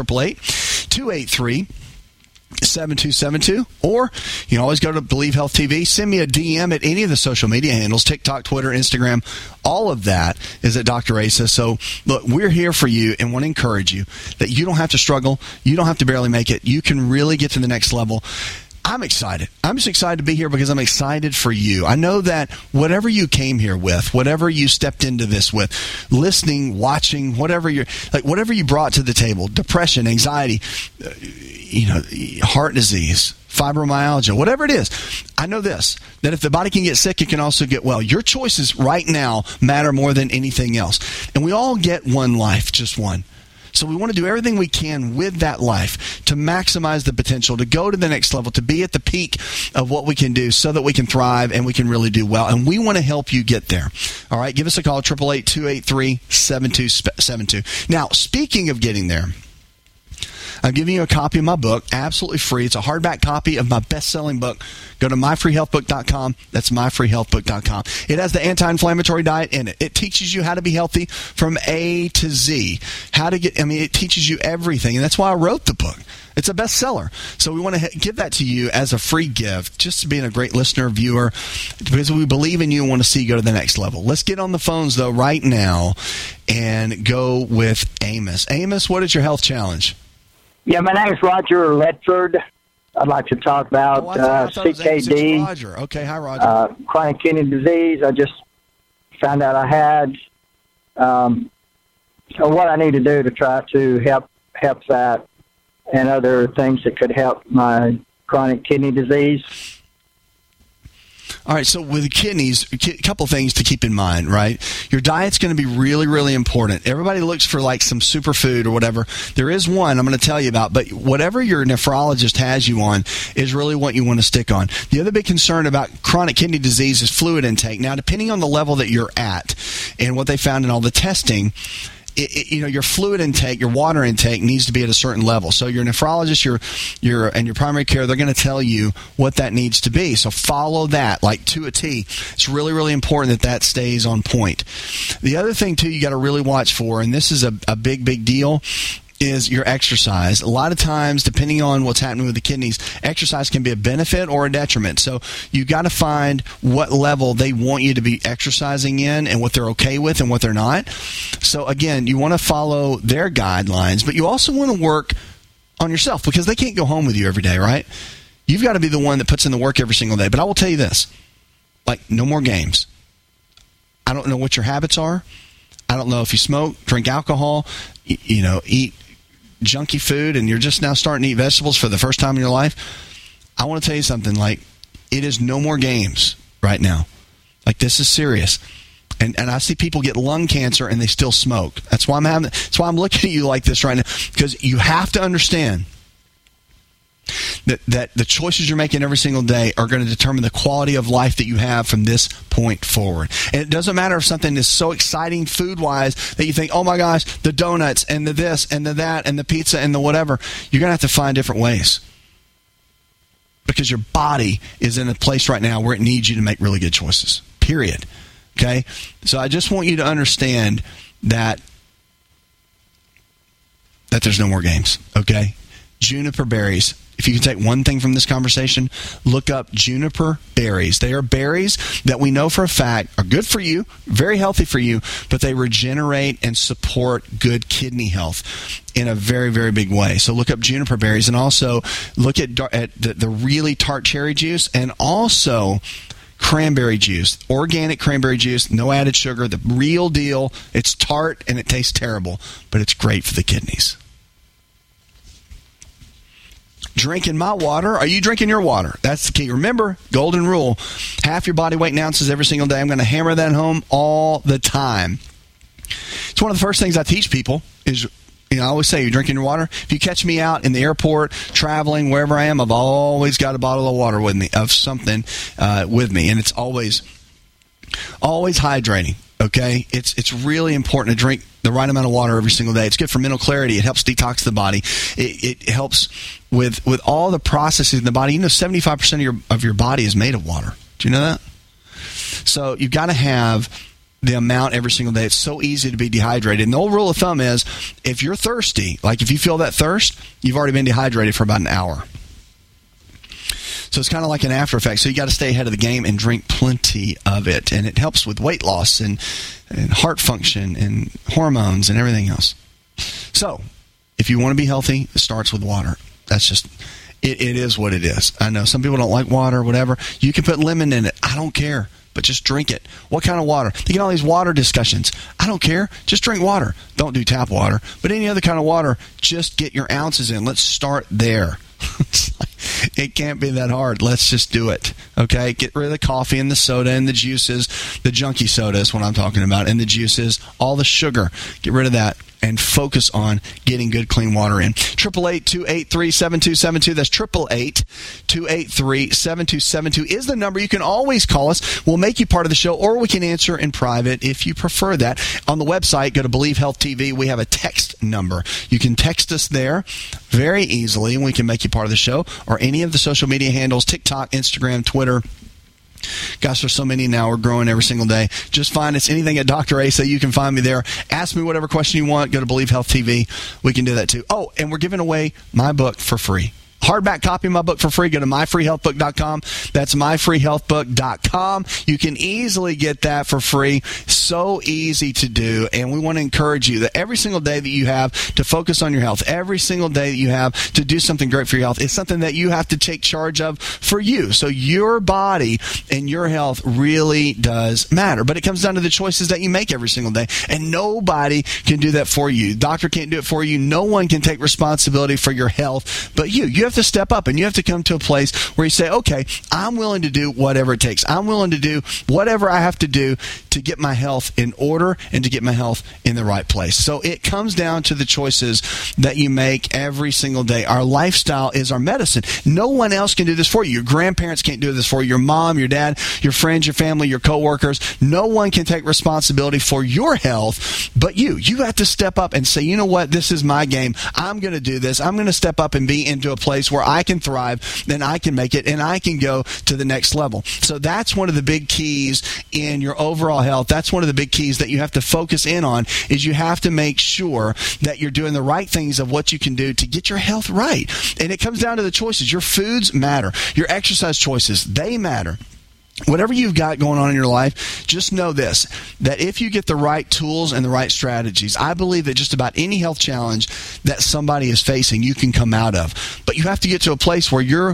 Speaker 2: 888-283-7272. Or you can always go to Believe Health TV. Send me a DM at any of the social media handles, TikTok, Twitter, Instagram. All of that is at Dr. Asa. So, look, we're here for you and want to encourage you that you don't have to struggle. You don't have to barely make it. You can really get to the next level. I'm excited. I'm just excited to be here because I'm excited for you. I know that whatever you came here with, whatever you stepped into this with, listening, watching, whatever you brought to the table, depression, anxiety, heart disease, fibromyalgia, whatever it is, I know this, that if the body can get sick, it can also get well. Your choices right now matter more than anything else. And we all get one life, just one. So we want to do everything we can with that life to maximize the potential, to go to the next level, to be at the peak of what we can do so that we can thrive and we can really do well. And we want to help you get there. All right, give us a call, 888-283-7272. Now, speaking of getting there, I'm giving you a copy of my book, absolutely free. It's a hardback copy of my best-selling book. Go to myfreehealthbook.com. That's myfreehealthbook.com. It has the anti-inflammatory diet in it. It teaches you how to be healthy from A to Z. It teaches you everything, and that's why I wrote the book. It's a bestseller. So we want to give that to you as a free gift, just to being a great listener, viewer, because we believe in you and want to see you go to the next level. Let's get on the phones, though, right now and go with Amos. Amos, what is your health challenge?
Speaker 17: Yeah, my name is Roger Ledford. I'd like to talk about CKD.
Speaker 2: Roger. Okay, hi, Roger.
Speaker 17: Chronic kidney disease. I just found out I had. So what I need to do to try to help that and other things that could help my chronic kidney disease.
Speaker 2: All right, so with the kidneys, a couple things to keep in mind, right? Your diet's going to be really, really important. Everybody looks for like some superfood or whatever. There is one I'm going to tell you about, but whatever your nephrologist has you on is really what you want to stick on. The other big concern about chronic kidney disease is fluid intake. Now, depending on the level that you're at and what they found in all the testing, your fluid intake, your water intake needs to be at a certain level. So your nephrologist, your primary care, they're going to tell you what that needs to be. So follow that like to a T. It's really, really important that stays on point. The other thing too, you got to really watch for, and this is a big, big deal, is your exercise. A lot of times, depending on what's happening with the kidneys, exercise can be a benefit or a detriment. So you got to find what level they want you to be exercising in and what they're okay with and what they're not. So again, you want to follow their guidelines, but you also want to work on yourself because they can't go home with you every day, right? You've got to be the one that puts in the work every single day. But I will tell you this, like no more games. I don't know what your habits are. I don't know if you smoke, drink alcohol, eat junky food, and you're just now starting to eat vegetables for the first time in your life. I want to tell you something, like it is no more games right now. Like this is serious. And I see people get lung cancer and they still smoke. That's why I'm looking at you like this right now, because you have to understand that the choices you're making every single day are going to determine the quality of life that you have from this point forward. And it doesn't matter if something is so exciting food-wise that you think, oh my gosh, the donuts and the this and the that and the pizza and the whatever. You're going to have to find different ways because your body is in a place right now where it needs you to make really good choices, period. Okay? So I just want you to understand that there's no more games, okay? Juniper berries. If you can take one thing from this conversation, look up juniper berries. They are berries that we know for a fact are good for you, very healthy for you, but they regenerate and support good kidney health in a very, very big way. So look up juniper berries, and also look at the really tart cherry juice, and also cranberry juice, organic cranberry juice, no added sugar, the real deal. It's tart and it tastes terrible, but it's great for the kidneys. Drinking my water. Are you drinking your water? That's the key. Remember, golden rule, half your body weight in ounces every single day. I'm going to hammer that home all the time. It's one of the first things I teach people is, I always say, you're drinking your water. If you catch me out in the airport, traveling, wherever I am, I've always got a bottle of water with me, of something with me, and it's always hydrating. Okay, it's really important to drink the right amount of water every single day. It's good for mental clarity. It helps detox the body. It helps with all the processes in the body. 75% of your body is made of water. Do you know that? So you've got to have the amount every single day. It's so easy to be dehydrated. And the old rule of thumb is, if you're thirsty, like if you feel that thirst, you've already been dehydrated for about an hour. So it's kind of like an after effect. So you got to stay ahead of the game and drink plenty of it. And it helps with weight loss and heart function and hormones and everything else. So if you want to be healthy, it starts with water. That's just, it is what it is. I know some people don't like water or whatever. You can put lemon in it. I don't care. But just drink it. What kind of water? They get all these water discussions. I don't care. Just drink water. Don't do tap water. But any other kind of water, just get your ounces in. Let's start there. It can't be that hard. Let's just do it. Okay? Get rid of the coffee and the soda and the juices. The junky soda is what I'm talking about. And the juices. All the sugar. Get rid of that. and focus on getting good, clean water in. 888-283-7272. That's 888-283-7272 is the number. You can always call us. We'll make you part of the show, or we can answer in private if you prefer that. On the website, go to Believe Health TV. We have a text number. You can text us there very easily, and we can make you part of the show, or any of the social media handles, TikTok, Instagram, Twitter. Gosh, there's so many now. We're growing every single day. Just find us anything at Dr. Asa. You can find me there. Ask me whatever question you want. Go to Believe Health TV. We can do that too. Oh, and we're giving away my book for free. Hardback copy of my book for free. Go to myfreehealthbook.com. That's myfreehealthbook.com. You can easily get that for free. So easy to do. And we want to encourage you that every single day that you have to focus on your health, every single day that you have to do something great for your health, is something that you have to take charge of for you. So your body and your health really does matter. But it comes down to the choices that you make every single day. And nobody can do that for you. Doctor can't do it for you. No one can take responsibility for your health but you. You have to step up, and you have to come to a place where you say, okay, I'm willing to do whatever it takes. I'm willing to do whatever I have to do to get my health in order and to get my health in the right place. So it comes down to the choices that you make every single day. Our lifestyle is our medicine. No one else can do this for you. Your grandparents can't do this for you. Your mom, your dad, your friends, your family, your coworkers. No one can take responsibility for your health but you. You have to step up and say, you know what, this is my game. I'm going to do this. I'm going to step up and be into a place where I can thrive, then I can make it, and I can go to the next level. So that's one of the big keys in your overall health. That's one of the big keys that you have to focus in on, is you have to make sure that you're doing the right things of what you can do to get your health right. And it comes down to the choices. Your foods matter. Your exercise choices, they matter. Whatever you've got going on in your life, just know this, that if you get the right tools and the right strategies, I believe that just about any health challenge that somebody is facing, you can come out of. But you have to get to a place where you're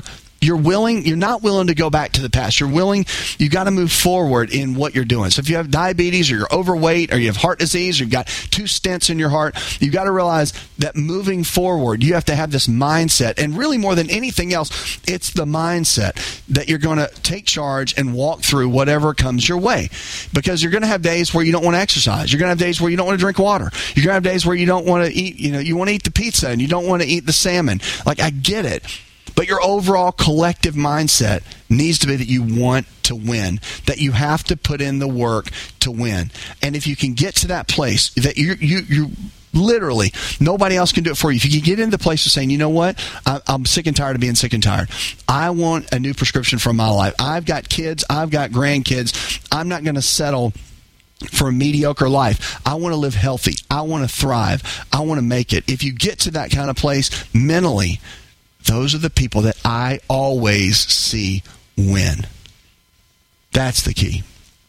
Speaker 2: not willing to go back to the past. You've got to move forward in what you're doing. So if you have diabetes, or you're overweight, or you have heart disease, or you've got 2 stents in your heart, you've got to realize that moving forward, you have to have this mindset. And really, more than anything else, it's the mindset that you're going to take charge and walk through whatever comes your way. Because you're going to have days where you don't want to exercise. You're going to have days where you don't want to drink water. You're going to have days where you don't want to eat, you want to eat the pizza and you don't want to eat the salmon. Like, I get it. But your overall collective mindset needs to be that you want to win, that you have to put in the work to win. And if you can get to that place that you literally, nobody else can do it for you. If you can get into the place of saying, you know what, I'm sick and tired of being sick and tired. I want a new prescription for my life. I've got kids. I've got grandkids. I'm not going to settle for a mediocre life. I want to live healthy. I want to thrive. I want to make it. If you get to that kind of place mentally, those are the people that I always see win. That's the key.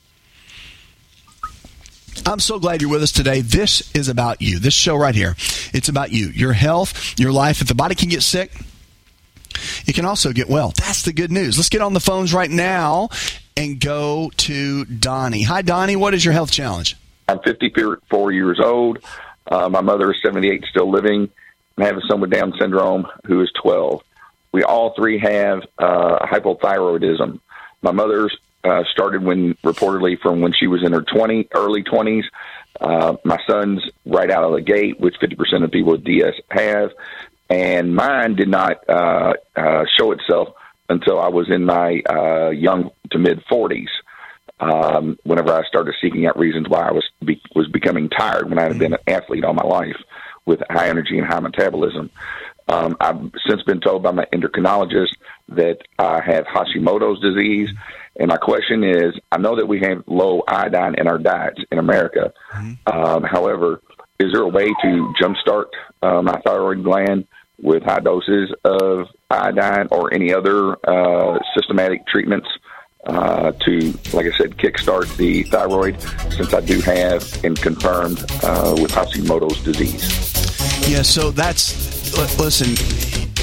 Speaker 2: I'm so glad you're with us today. This is about you. This show right here, it's about you, your health, your life. If the body can get sick, it can also get well. That's the good news. Let's get on the phones right now and go to Donnie. Hi, Donnie. What is your health challenge?
Speaker 18: I'm 54 years old. My mother is 78, still living. I have a son with Down syndrome who is 12. We all three have hypothyroidism. My mother's started reportedly from when she was in her early 20s. My son's right out of the gate, which 50% of people with DS have. And mine did not show itself until I was in my young to mid-40s. Whenever I started seeking out reasons why I was becoming tired when I had been an athlete all my life with high energy and high metabolism. I've since been told by my endocrinologist that I have Hashimoto's disease. And my question is, I know that we have low iodine in our diets in America. However, is there a way to jumpstart my thyroid gland with high doses of iodine or any other systematic treatments to, like I said, kickstart the thyroid, since I do have and confirmed with Hashimoto's disease?
Speaker 2: Yeah, so listen,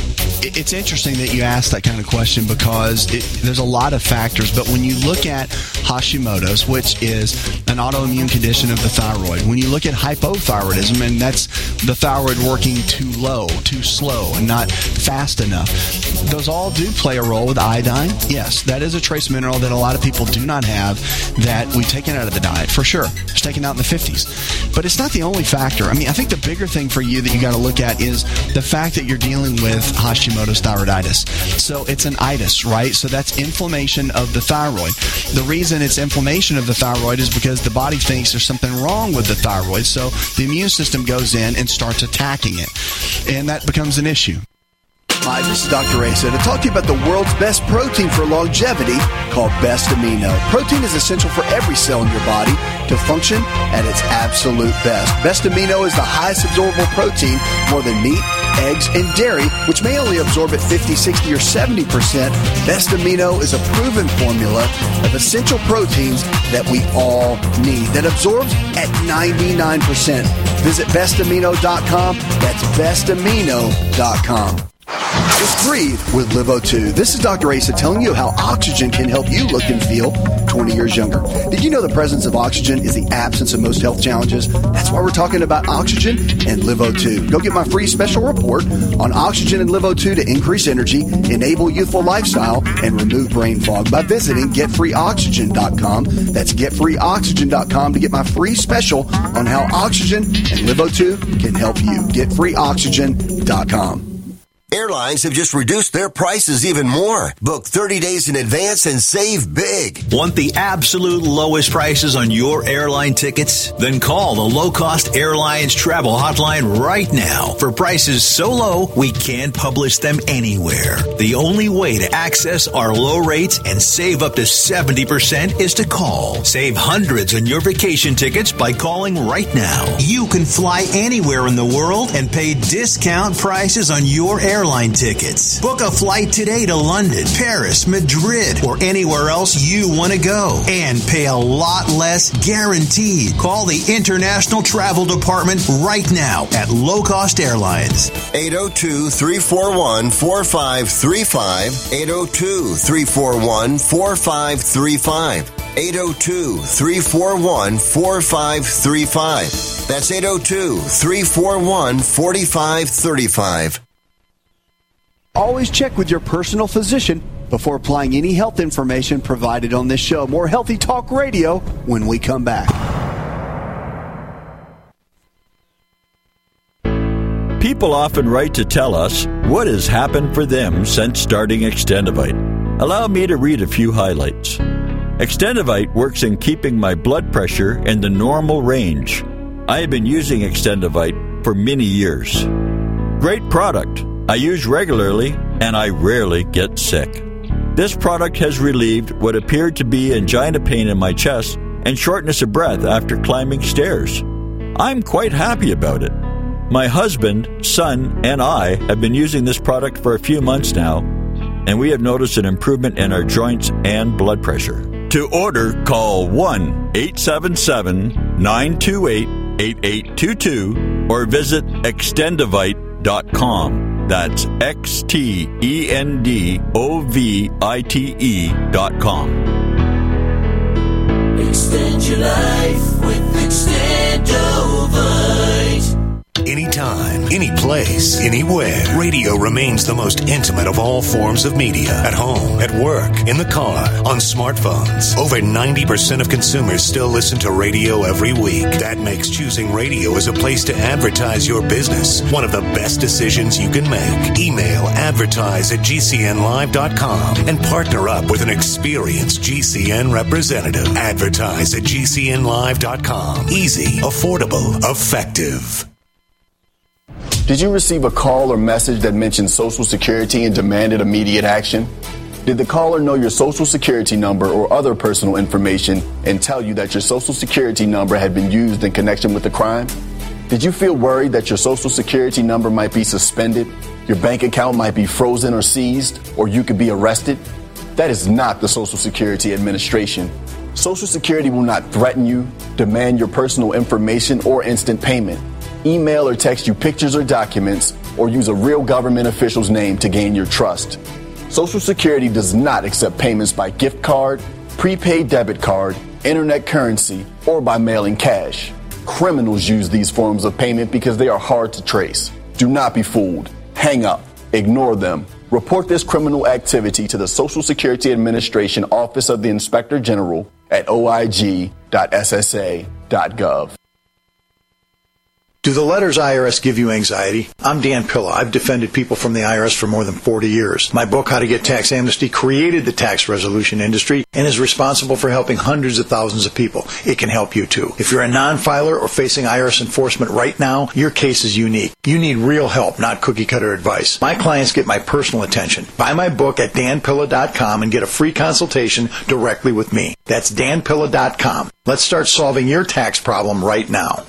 Speaker 2: It's interesting that you asked that kind of question because there's a lot of factors. But when you look at Hashimoto's, which is an autoimmune condition of the thyroid, when you look at hypothyroidism, and that's the thyroid working too low, too slow, and not fast enough, those all do play a role with iodine. Yes, that is a trace mineral that a lot of people do not have that we've taken out of the diet, for sure. It's taken out in the 50s. But it's not the only factor. I mean, I think the bigger thing for you that you got to look at is the fact that you're dealing with Hashimoto's thyroiditis. So it's an itis, right? So that's inflammation of the thyroid. The reason it's inflammation of the thyroid is because the body thinks there's something wrong with the thyroid. So the immune system goes in and starts attacking it. And that becomes an issue.
Speaker 4: Hi, this is Dr. Asa to talk to you about the world's best protein for longevity called Best Amino. Protein is essential for every cell in your body to function at its absolute best. Best Amino is the highest absorbable protein, more than meat, eggs, and dairy, which may only absorb at 50, 60, or 70%. Best Amino is a proven formula of essential proteins that we all need that absorbs at 99%. Visit bestamino.com. That's bestamino.com. Just breathe with LiveO2. This is Dr. Asa telling you how oxygen can help you look and feel 20 years younger. Did you know the presence of oxygen is the absence of most health challenges? That's why we're talking about oxygen and LiveO2. Go get my free special report on oxygen and LiveO2 to increase energy, enable youthful lifestyle, and remove brain fog by visiting getfreeoxygen.com. That's getfreeoxygen.com to get my free special on how oxygen and LiveO2 can help you. Getfreeoxygen.com.
Speaker 19: Airlines have just reduced their prices even more. Book 30 days in advance and save big.
Speaker 20: Want the absolute lowest prices on your airline tickets? Then call the Low Cost Airlines Travel Hotline right now for prices so low we can't publish them anywhere. The only way to access our low rates and save up to 70% is to call. Save hundreds on your vacation tickets by calling right now. You can fly anywhere in the world and pay discount prices on your airline tickets. Book a flight today to London, Paris, Madrid, or anywhere else you want to go and pay a lot less guaranteed. Call the International Travel Department right now at Low Cost Airlines.
Speaker 19: 802-341-4535. 802-341-4535. 802-341-4535. That's 802-341-4535.
Speaker 4: Always check with your personal physician before applying any health information provided on this show. More Healthy Talk Radio when we come back.
Speaker 21: People often write to tell us what has happened for them since starting Extendivite. Allow me to read a few highlights. Extendivite works in keeping my blood pressure in the normal range. I have been using Extendivite for many years. Great product. I use regularly, and I rarely get sick. This product has relieved what appeared to be angina pain in my chest and shortness of breath after climbing stairs. I'm quite happy about it. My husband, son, and I have been using this product for a few months now, and we have noticed an improvement in our joints and blood pressure. To order, call 1-877-928-8822 or visit Extendivite.com. That's Extendovite.com.
Speaker 22: Extend your life with Extendovite.
Speaker 23: Anytime, any place, anywhere, radio remains the most intimate of all forms of media. At home, at work, in the car, on smartphones. Over 90% of consumers still listen to radio every week. That makes choosing radio as a place to advertise your business one of the best decisions you can make. Email advertise@gcnlive.com and partner up with an experienced GCN representative. Advertise@gcnlive.com. Easy, affordable, effective.
Speaker 24: Did you receive a call or message that mentioned Social Security and demanded immediate action? Did the caller know your Social Security number or other personal information and tell you that your Social Security number had been used in connection with the crime? Did you feel worried that your Social Security number might be suspended, your bank account might be frozen or seized, or you could be arrested? That is not the Social Security Administration. Social Security will not threaten you, demand your personal information, or instant payment. Email or text you pictures or documents, or use a real government official's name to gain your trust. Social Security does not accept payments by gift card, prepaid debit card, internet currency, or by mailing cash. Criminals use these forms of payment because they are hard to trace. Do not be fooled. Hang up. Ignore them. Report this criminal activity to the Social Security Administration Office of the Inspector General at oig.ssa.gov.
Speaker 1: Do the letters IRS give you anxiety? I'm Dan Pilla. I've defended people from the IRS for more than 40 years. My book, How to Get Tax Amnesty, created the tax resolution industry and is responsible for helping hundreds of thousands of people. It can help you too. If you're a non-filer or facing IRS enforcement right now, your case is unique. You need real help, not cookie-cutter advice. My clients get my personal attention. Buy my book at danpilla.com and get a free consultation directly with me. That's danpilla.com. Let's start solving your tax problem right now.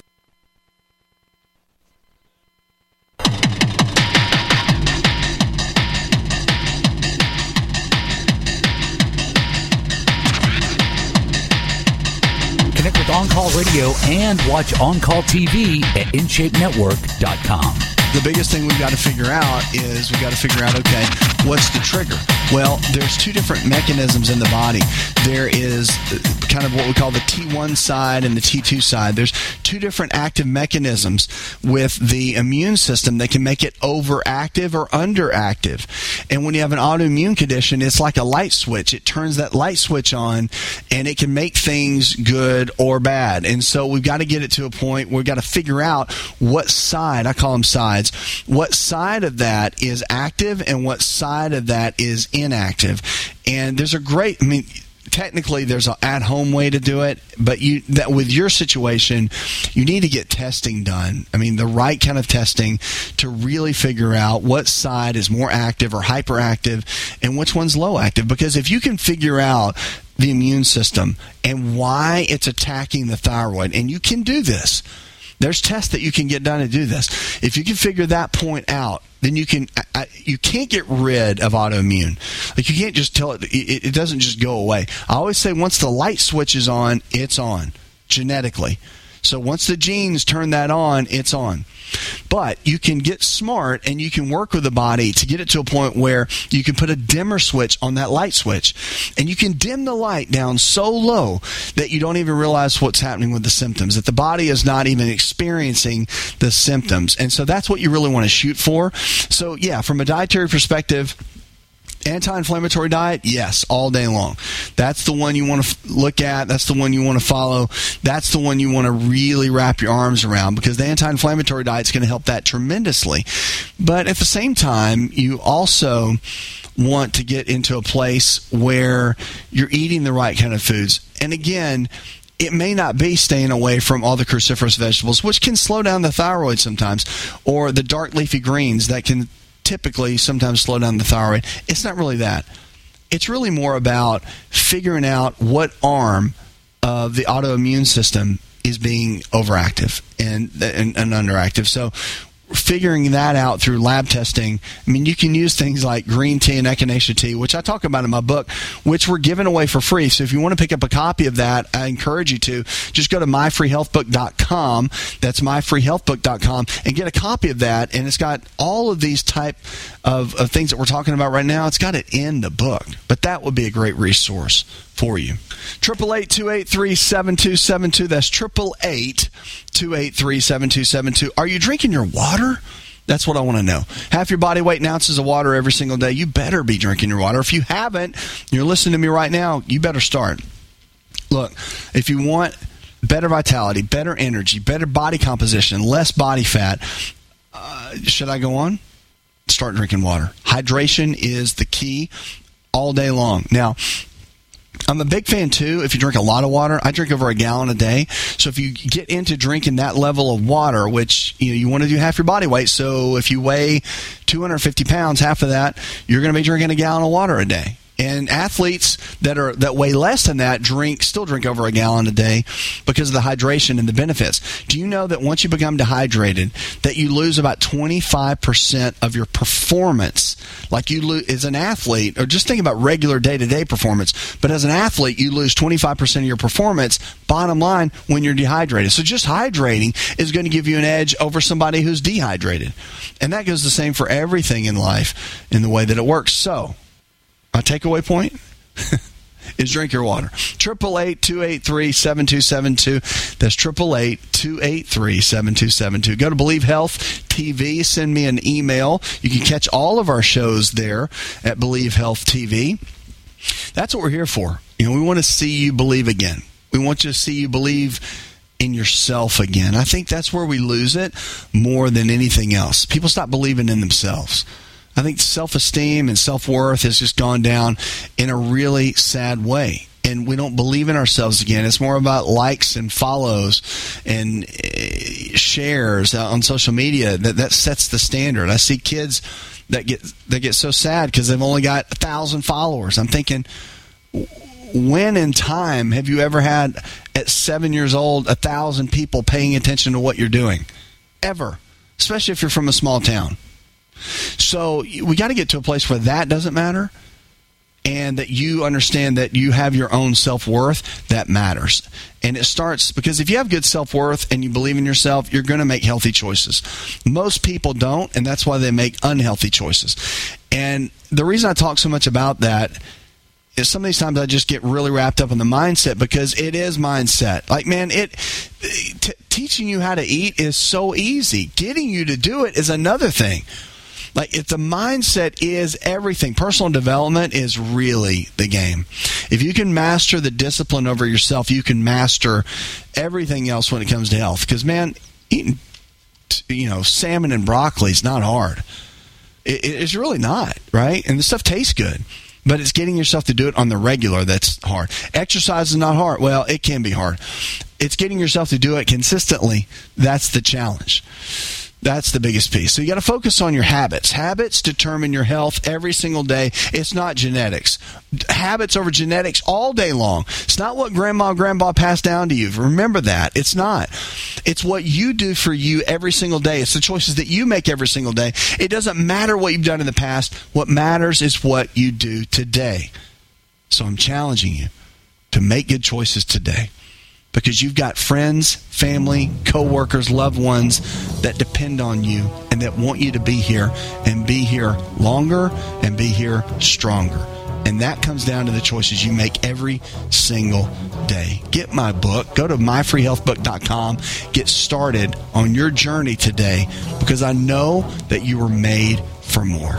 Speaker 10: Connect with On-Call Radio and watch On-Call TV at InShapeNetwork.com.
Speaker 2: The biggest thing we've got to figure out is okay, what's the trigger? Well, there's two different mechanisms in the body. There is kind of what we call the T1 side and the T2 side. There's two different active mechanisms with the immune system that can make it overactive or underactive. And when you have an autoimmune condition, it's like a light switch. It turns that light switch on, and it can make things good or bad. And so we've got to get it to a point where we've got to figure out what side, I call them sides, what side of that is active and what side of that is inactive. And there's technically there's an at-home way to do it, but with your situation, you need to get testing done. The right kind of testing to really figure out what side is more active or hyperactive and which one's low active. Because if you can figure out the immune system and why it's attacking the thyroid, and you can do this, there's tests that you can get done to do this. If you can figure that point out, then you can't get rid of autoimmune. Like, you can't just tell it doesn't just go away. I always say once the light switch is on, it's on genetically. So once the genes turn that on, it's on. But you can get smart and you can work with the body to get it to a point where you can put a dimmer switch on that light switch. And you can dim the light down so low that you don't even realize what's happening with the symptoms, that the body is not even experiencing the symptoms. And so that's what you really want to shoot for. So yeah, from a dietary perspective, anti-inflammatory diet, yes, all day long. That's the one you want to look at. That's the one you want to follow. That's the one you want to really wrap your arms around, because the anti-inflammatory diet is going to help that tremendously. But at the same time, you also want to get into a place where you're eating the right kind of foods. And again, it may not be staying away from all the cruciferous vegetables, which can slow down the thyroid sometimes, or the dark leafy greens that can typically sometimes slow down the thyroid. It's not really that. It's really more about figuring out what arm of the autoimmune system is being overactive and underactive. So figuring that out through lab testing, you can use things like green tea and echinacea tea, which I talk about in my book, which we're giving away for free. So if you want to pick up a copy of that, I encourage you to just go to myfreehealthbook.com. That's myfreehealthbook.com, and get a copy of that. And it's got all of these type of things that we're talking about right now. It's got it in the book, but that would be a great resource for you. 888-283-7272. That's 888-283-7272. Are you drinking your water? That's what I want to know. Half your body weight in ounces of water every single day. You better be drinking your water. If you haven't, you're listening to me right now, you better start. Look, if you want better vitality, better energy, better body composition, less body fat, should I go on? Start drinking water. Hydration is the key all day long. Now, I'm a big fan, too, if you drink a lot of water. I drink over a gallon a day. So if you get into drinking that level of water, which you want to do half your body weight. So if you weigh 250 pounds, half of that, you're going to be drinking a gallon of water a day. And athletes that weigh less than that still drink over a gallon a day because of the hydration and the benefits. Do you know that once you become dehydrated, that you lose about 25% of your performance? Like you lose as an athlete, or just think about regular day-to-day performance. But as an athlete, you lose 25% of your performance, bottom line, when you're dehydrated. So just hydrating is going to give you an edge over somebody who's dehydrated. And that goes the same for everything in life in the way that it works. So my takeaway point is drink your water. 888-283-7272. That's 888-283-7272. Go to Believe Health TV. Send me an email. You can catch all of our shows there at Believe Health TV. That's what we're here for. We want to see you believe again. We want to see you believe in yourself again. I think that's where we lose it more than anything else. People stop believing in themselves. I think self-esteem and self-worth has just gone down in a really sad way. And we don't believe in ourselves again. It's more about likes and follows and shares on social media. That sets the standard. I see kids that get so sad because they've only got 1,000 followers. I'm thinking, when in time have you ever had, at 7 years old, 1,000 people paying attention to what you're doing? Ever. Especially if you're from a small town. So we got to get to a place where that doesn't matter, and that you understand that you have your own self-worth that matters. And it starts because if you have good self-worth and you believe in yourself, you're going to make healthy choices. Most people don't, and that's why they make unhealthy choices. And the reason I talk so much about that is some of these times I just get really wrapped up in the mindset, because it is mindset. Like, man, teaching you how to eat is so easy. Getting you to do it is another thing. Like, if the mindset is everything, personal development is really the game. If you can master the discipline over yourself, you can master everything else when it comes to health. Because, man, eating, salmon and broccoli is not hard. It's really not, right? And the stuff tastes good. But it's getting yourself to do it on the regular that's hard. Exercise is not hard. Well, it can be hard. It's getting yourself to do it consistently. That's the challenge. That's the biggest piece. So you got to focus on your habits. Habits determine your health every single day. It's not genetics. Habits over genetics all day long. It's not what grandpa passed down to you. Remember that. It's not. It's what you do for you every single day. It's the choices that you make every single day. It doesn't matter what you've done in the past. What matters is what you do today. So I'm challenging you to make good choices today. Because you've got friends, family, coworkers, loved ones that depend on you and that want you to be here and be here longer and be here stronger. And that comes down to the choices you make every single day. Get my book. Go to myfreehealthbook.com. Get started on your journey today, because I know that you were made for more.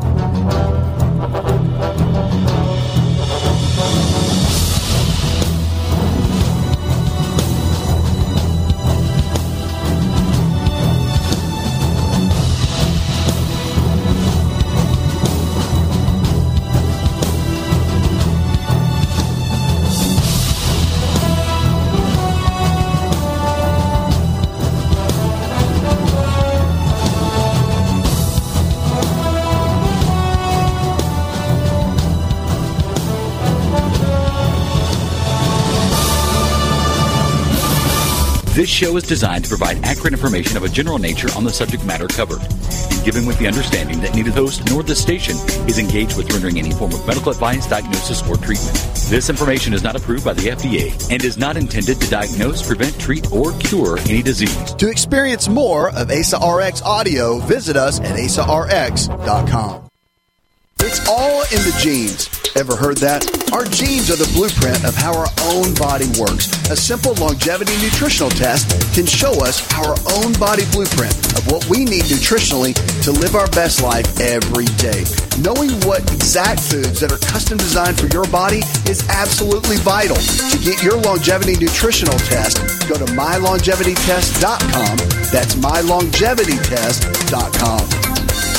Speaker 10: This show is designed to provide accurate information of a general nature on the subject matter covered, and given with the understanding that neither the host nor the station is engaged with rendering any form of medical advice, diagnosis, or treatment. This information is not approved by the FDA and is not intended to diagnose, prevent, treat, or cure any disease.
Speaker 4: To experience more of ASA RX audio, visit us at asarx.com. It's all in the genes. Ever heard that? Our genes are the blueprint of how our own body works. A simple longevity nutritional test can show us our own body blueprint of what we need nutritionally to live our best life every day. Knowing what exact foods that are custom designed for your body is absolutely vital. To get your longevity nutritional test, go to mylongevitytest.com. That's mylongevitytest.com.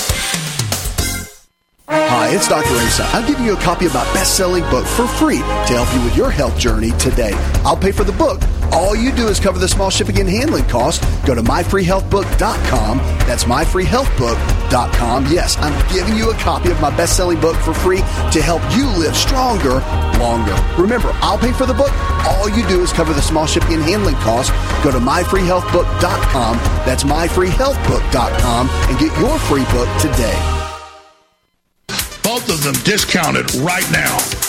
Speaker 4: Hi, it's Dr. Asa. I'll give you a copy of my best-selling book for free to help you with your health journey today. I'll pay for the book. All you do is cover the small shipping and handling costs. Go to myfreehealthbook.com. That's myfreehealthbook.com. Yes, I'm giving you a copy of my best-selling book for free to help you live stronger, longer. Remember, I'll pay for the book. All you do is cover the small shipping and handling costs. Go to myfreehealthbook.com. That's myfreehealthbook.com and get your free book today.
Speaker 3: Both of them discounted right now.